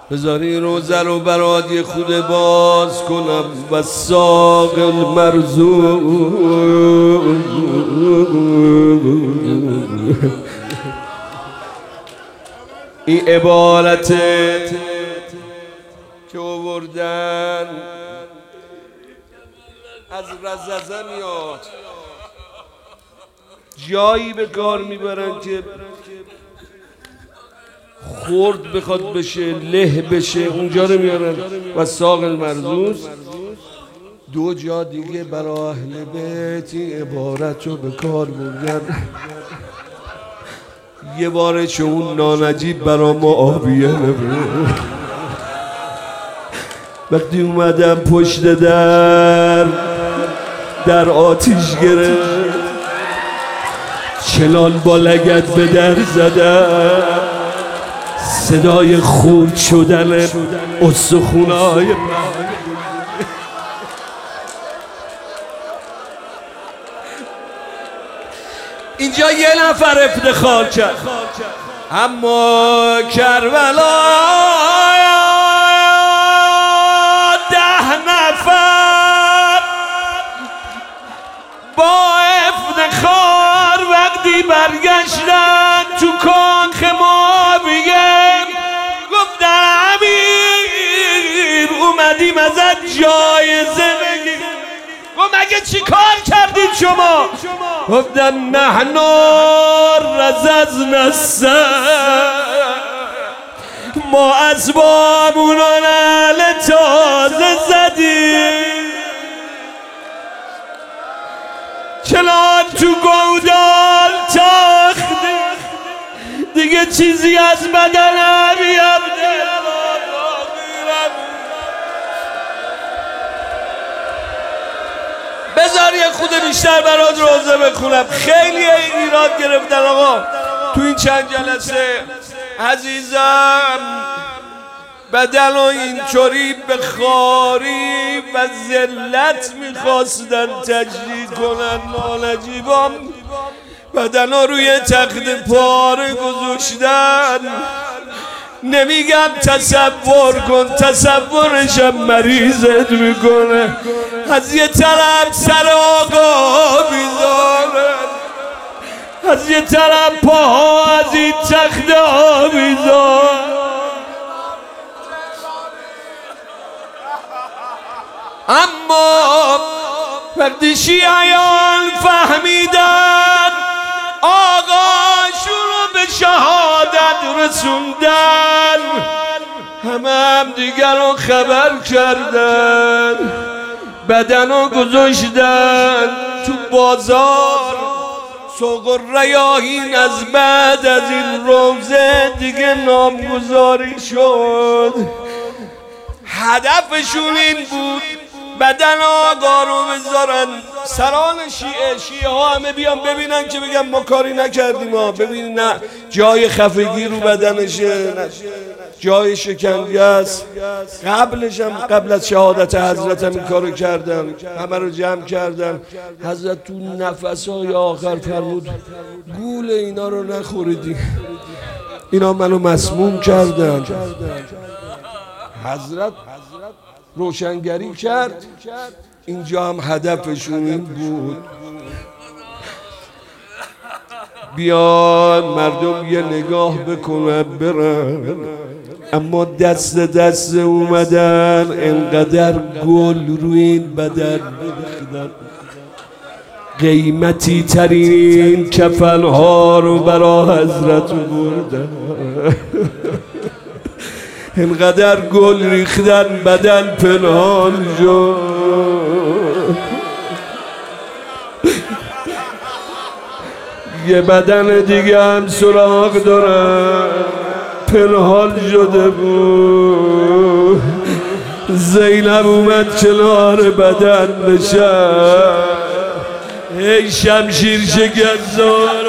بذاری روزه رو برات یه خود باز کنم و ساق المرزوق این عبارته که آوردن از رزازه میاد، جایی به کار میبرن که خورد بخواد بشه، له بشه، اونجا رو میارن و ساق المرزوز. دو جا دیگه برای اهل بیت این عبارت رو به کار بردن. یه باره چه اون نانجیب برا معاویه نبود، وقتی اومدم پشت در آتیش گرفت، چنان با لگد به در زدم، صدای خورد شدن استخونای اینجا یه نفر افتخار کرد، اما کربلا 10 نفر با افتخار وقتی برگشتن تو کاخ معاویه گفتن امیر اومدیم ازت جایزه بگیریم. و مگه چی کار کردید شما؟ گفتن نحن رززنا السر، ما اسبابونو نعل تازه زدیم، چنان تو گودال تاخته دیگه چیزی از بدنم یبده. بذار یه خود بیشتر برات روزه بخونم. خیلی ایراد گرفتن آقا تو این چند جلسه عزیزم، بدن و اینطوری به خاری و ذلت میخواستن تجدید کنن. نانجیبان بدن ها روی تخت پاره گذاشتن. نمیگم تصور کن، تصورشم مریضت میکنه. از یه طرف سر آقا بیزاره، از یه طرف پاها از این تخت ها بیزاره. اما وقتی شیعیان فهمیدن آقاشون رو به شهادت رسوندن، هم دیگر رو خبر کردن، بدن رو گذاشتن تو بازار. سوق الریاحین از بعد از این روزه دیگه نامگذاری شد. هدفشون این بود بدن آقا رو بذارن سران شیعه ها همه بیان ببینن که بگن ما کاری نکردیم ها. ببین نه جای خفگی رو بدنشه، نه جای شکنجه است. قبلش هم قبل از شهادت حضرت هم این کارو کردن، همه رو جمع کردن. حضرت تو نفسهای آخر فرمود گول اینا رو نخوریدی، اینا منو مسموم کردن. حضرت روشنگری کرد. اینجا هم هدفشون این بود بیان مردم یه نگاه بکنن برن. اما دست اومدن انقدر گل روی این بدن بریختن، قیمتی ترین کفنها رو برا حضرت بردن. انقدر گل ریختن بدن پنهان شد. یه بدن دیگه هم سراغ دارن پنهان شده بود. زینب اومد کنار بدن نشست، ای شمشیر شکستار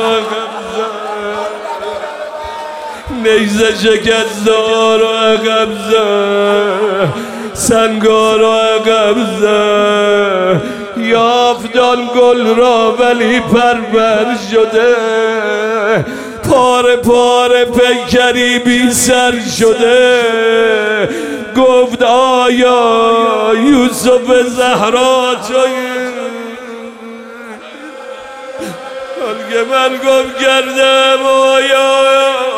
نیزه شکستار و عقب زد، سنگار و عقب زد. یافتان گل را ولی پرور شده، پاره پاره پیکری بی سر شده. گفت آیا یوسف زهرا تویی؟ که من گفت کردم آیا